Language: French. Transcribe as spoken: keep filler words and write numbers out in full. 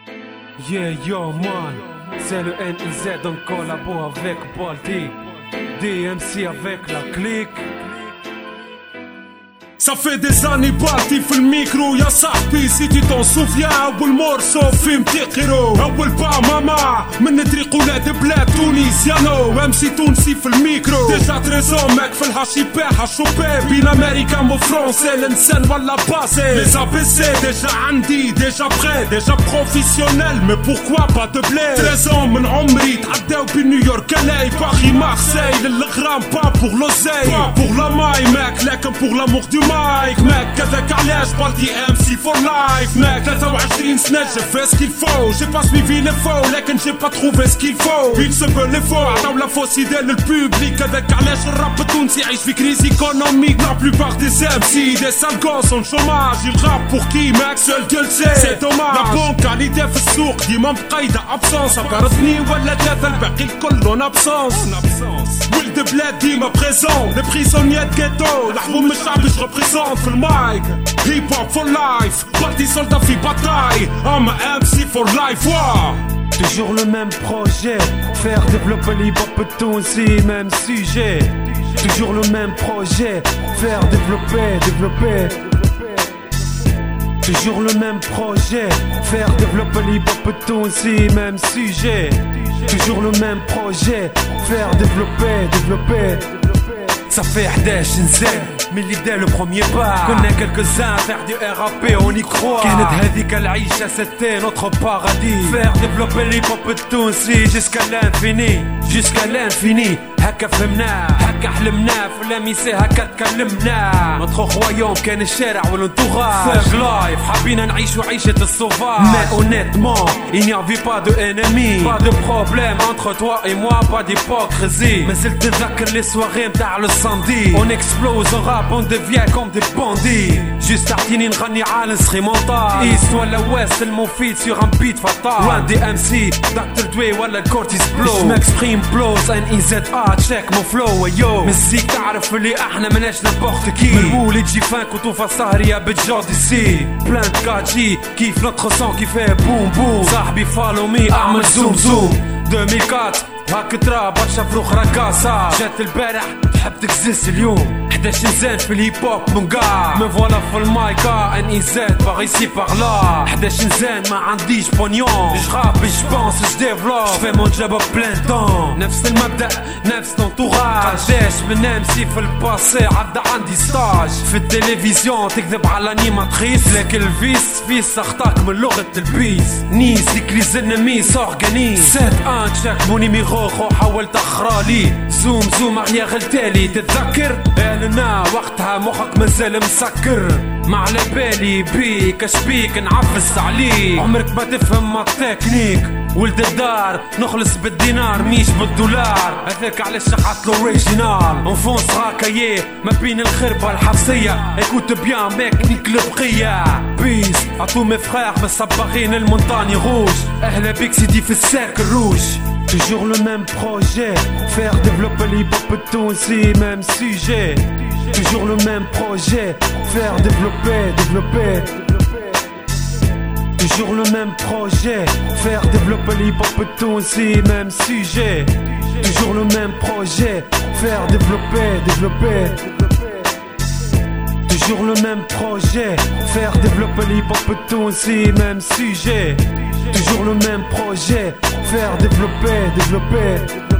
Yeah, yo man, c'est le N I Z en collabo avec Balti, D M C avec la clique. Ça fait des années Balti في الميكرو يا صاحبي si tu t'en souviens أول مورسو في متقرو أول با ماما من طريق ولاد بلاد تونس يانو ام سي تونسي في الميكرو ديجا تريزون ماك في الهاشي باها شوبي بين أمريكان وفرنسي الإنسان ولا باسي لي زا بي سي ديجا عندي ديجا بخي ديجا بروفيسيونيل مي بوركوا با دو بلي تريزون من عمري تعداو بين نيويورك الاي باغي مارسيل للغرام با بور لوزاي با بور لا ماي ماك لكن بور لامور دو مايك ماك كذاك علاش بالتي ام سي فور لايف ماك ثلاثة وعشرين سنة جي في سكيل فو جي با سويفي لي فو لكن جي با تروفي سكيل فو il se peut les faux عطاو لا فوس ايدي للبوبليك كذاك علاش الراب التونسي يعيش في كريز ايكونوميك لا بلوبار دي ام سي دي سال غوس اون شوماج الراب بور كي ماك سول ديل سي سي دوماج لا بون كاليتي في السوق ديما مقيدة ابسونس عبرتني ولا ثلاثة الباقي الكل اون ابسونس ولد بلاد ديما بريزون لي بريزونيي كيتو لحبهم الشعب جو ريبريزونت في المايك هيب هوب فور لايف بالتي سولدا في باتاي ام ام سي فور لايف واه Toujours le même projet, faire développer l'hip-hop Tunsi, même sujet. Toujours le même projet, faire développer, développer. Toujours le même projet, faire développer l'hip-hop Tunsi, même sujet. Toujours le même projet, faire développer, développer. Ça fait حداش نزال من اللي بدا لو بروميي با كنا quelques-uns faire du R A P on y croit كانت هذيك العيشة c'était notre paradis faire développer l'hip-hop التونسي jusqu'à l'infini jusqu'à l'infini هكا فهمناه هكا حلمناه في لاميسي هكا تكلمنا notre royaume كان الشارع والانتوراج ثاغ لايف حبينا نعيشو عيشة السوفاج mais honnêtement il n'y avait pas de ennemis pas de problème entre toi et moi pas d'hypocrisie مازلت تتذكر les soirées متاع le samedi on explose on rap on devient comme des bandits juste تعطيني نغني على instrumental east ولا west المفيد sur un beat fatal loin des M C دكتور دوي ولا الكورتيز بلو je m'exprime blows N I Z A check mon flow yo مزيك تعرف اللي احنا مناش نبورت كي من المولد جي فان كتوفا سهرية بالجود سي بلان كاتشي كيف notre son qui fait boom boom صاحبي follow me اعمل زوم زوم ألفين وأربعة هاك ترى برشا فروخ رقاصة جات البارح تحب تكزس اليوم حداش نزان في الهيب هوب من قاع من فوالا في المايكا ان اي زاد باغ ايسي باغ لا حداش نزان ما عنديش بونيون جغاب جبونس جديفلوب جفي مون جاب بلان طون نفس المبدأ نفس لونتوراج قداش من امسي في الباسي عدى عندي ستاج في التلفزيون تكذب على انيماتريس لكن الفيس فيس اخطاك من لغة البيس نيس ديك لي زنمي سورغانيز سات ان تشاك مو نيميرو خو حاولت اخرالي زوم زوم اغنية غلتالي تتذكر قالنا وقتها مخك مازال مسكر ما على بالي بيك اش بيك نعفس عليك عمرك ما تفهم ما تكنيك ولد الدار نخلص بالدينار ميش بالدولار هذاك علاش شقعت الاوريجينال انفونس راكايي ما بين الخربة الحبسية ايكوت بيان ميك نيك البقية بيس عطو مي فخير مصبغين المونتاني روج اهلا بيك سيدي في السيرك الروج Toujours le même projet, faire développer l'hip-hop Tunsi, même sujet. Toujours le même projet, faire développer, développer. Toujours le même projet, faire développer l'hip-hop Tunsi, même sujet. Toujours le même projet, faire développer, développer. Toujours le même projet, faire développer l'hip-hop Tunsi, même sujet. Toujours le même projet, faire développer, développer.